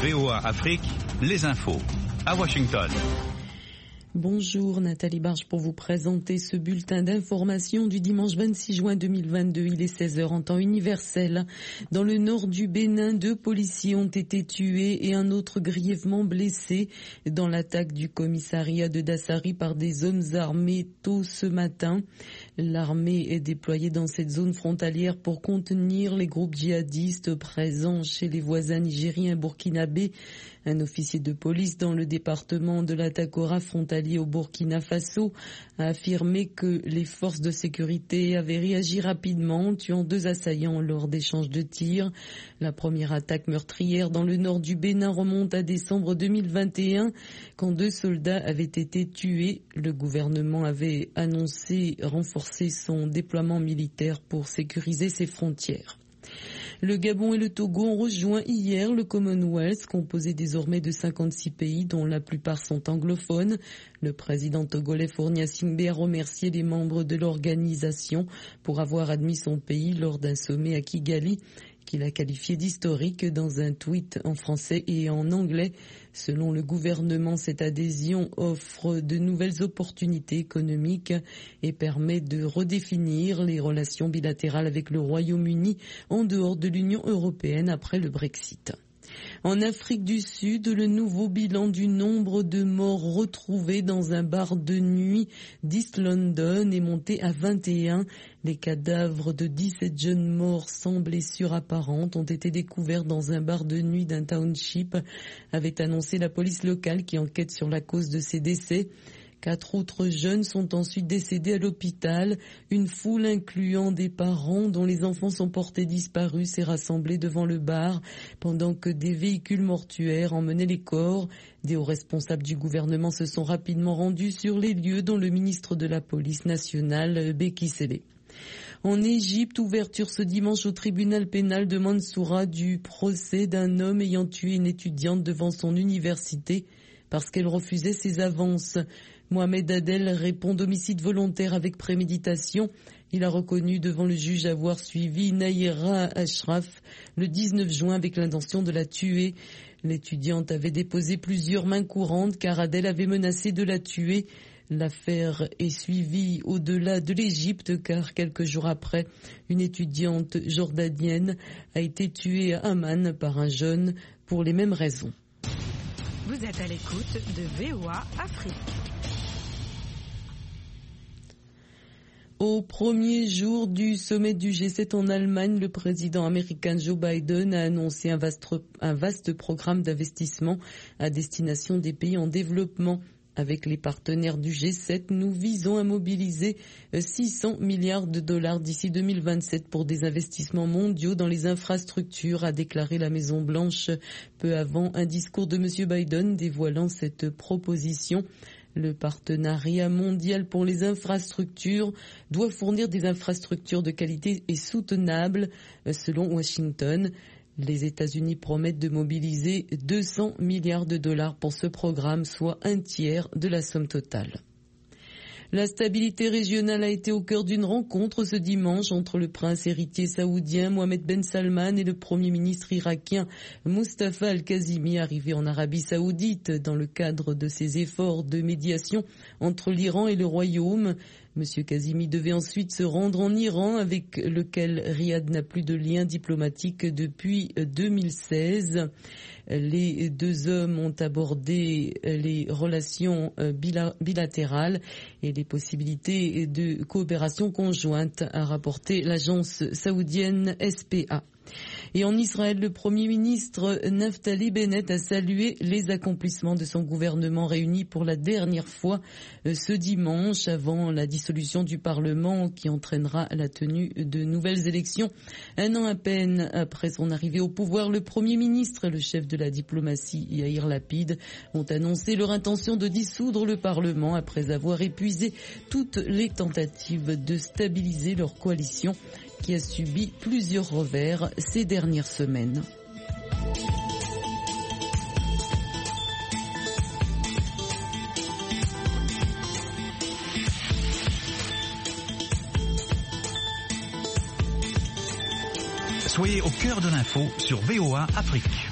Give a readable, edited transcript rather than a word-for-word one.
VOA Afrique, les infos. À Washington. Bonjour, Nathalie Barge pour vous présenter ce bulletin d'information du dimanche 26 juin 2022. Il est 16h en temps universel. Dans le nord du Bénin, 2 policiers ont été tués et un autre grièvement blessé dans l'attaque du commissariat de Dassari par des hommes armés tôt ce matin. L'armée est déployée dans cette zone frontalière pour contenir les groupes djihadistes présents chez les voisins nigériens et burkinabés. Un officier de police dans le département de la Takora frontalier au Burkina Faso a affirmé que les forces de sécurité avaient réagi rapidement, tuant 2 assaillants lors d'échanges de tirs. La première attaque meurtrière dans le nord du Bénin remonte à décembre 2021, quand 2 soldats avaient été tués. Le gouvernement avait annoncé renforcer son déploiement militaire pour sécuriser ses frontières. Le Gabon et le Togo ont rejoint hier le Commonwealth, composé désormais de 56 pays dont la plupart sont anglophones. Le président togolais Fournia Singbe a remercié les membres de l'organisation pour avoir admis son pays lors d'un sommet à Kigali, qu'il a qualifié d'historique dans un tweet en français et en anglais. Selon le gouvernement, cette adhésion offre de nouvelles opportunités économiques et permet de redéfinir les relations bilatérales avec le Royaume-Uni en dehors de l'Union européenne après le Brexit. En Afrique du Sud, le nouveau bilan du nombre de morts retrouvés dans un bar de nuit d'East London est monté à 21. Les cadavres de 17 jeunes morts sans blessures apparentes ont été découverts dans un bar de nuit d'un township, avait annoncé la police locale qui enquête sur la cause de ces décès. 4 autres jeunes sont ensuite décédés à l'hôpital. Une foule incluant des parents dont les enfants sont portés disparus s'est rassemblée devant le bar pendant que des véhicules mortuaires emmenaient les corps. Des hauts responsables du gouvernement se sont rapidement rendus sur les lieux, dont le ministre de la police nationale, Beki Sele. En Égypte, ouverture ce dimanche au tribunal pénal de Mansoura du procès d'un homme ayant tué une étudiante devant son université parce qu'elle refusait ses avances. Mohamed Adel répond d'homicide volontaire avec préméditation. Il a reconnu devant le juge avoir suivi Nayera Ashraf le 19 juin avec l'intention de la tuer. L'étudiante avait déposé plusieurs mains courantes car Adel avait menacé de la tuer. L'affaire est suivie au-delà de l'Égypte car quelques jours après, une étudiante jordanienne a été tuée à Amman par un jeune pour les mêmes raisons. Vous êtes à l'écoute de VOA Afrique. Au premier jour du sommet du G7 en Allemagne, le président américain Joe Biden a annoncé un vaste programme d'investissement à destination des pays en développement. Avec les partenaires du G7, nous visons à mobiliser 600 milliards de dollars d'ici 2027 pour des investissements mondiaux dans les infrastructures, a déclaré la Maison-Blanche peu avant un discours de M. Biden dévoilant cette proposition. Le partenariat mondial pour les infrastructures doit fournir des infrastructures de qualité et soutenables, selon Washington. Les États-Unis promettent de mobiliser 200 milliards de dollars pour ce programme, soit un tiers de la somme totale. La stabilité régionale a été au cœur d'une rencontre ce dimanche entre le prince héritier saoudien Mohamed Ben Salman et le premier ministre irakien Mustafa Al-Kazimi, arrivé en Arabie Saoudite dans le cadre de ses efforts de médiation entre l'Iran et le Royaume. Monsieur Kazimi devait ensuite se rendre en Iran, avec lequel Riyad n'a plus de lien diplomatique depuis 2016. Les 2 hommes ont abordé les relations bilatérales et les possibilités de coopération conjointe, a rapporté l'agence saoudienne SPA. Et en Israël, le Premier ministre Naftali Bennett a salué les accomplissements de son gouvernement réuni pour la dernière fois ce dimanche avant la dissolution du Parlement qui entraînera la tenue de nouvelles élections. 1 an à peine après son arrivée au pouvoir, le Premier ministre et le chef de la diplomatie Yair Lapid ont annoncé leur intention de dissoudre le Parlement après avoir épuisé toutes les tentatives de stabiliser leur coalition qui a subi plusieurs revers ces dernières semaines. Soyez au cœur de l'info sur VOA Afrique.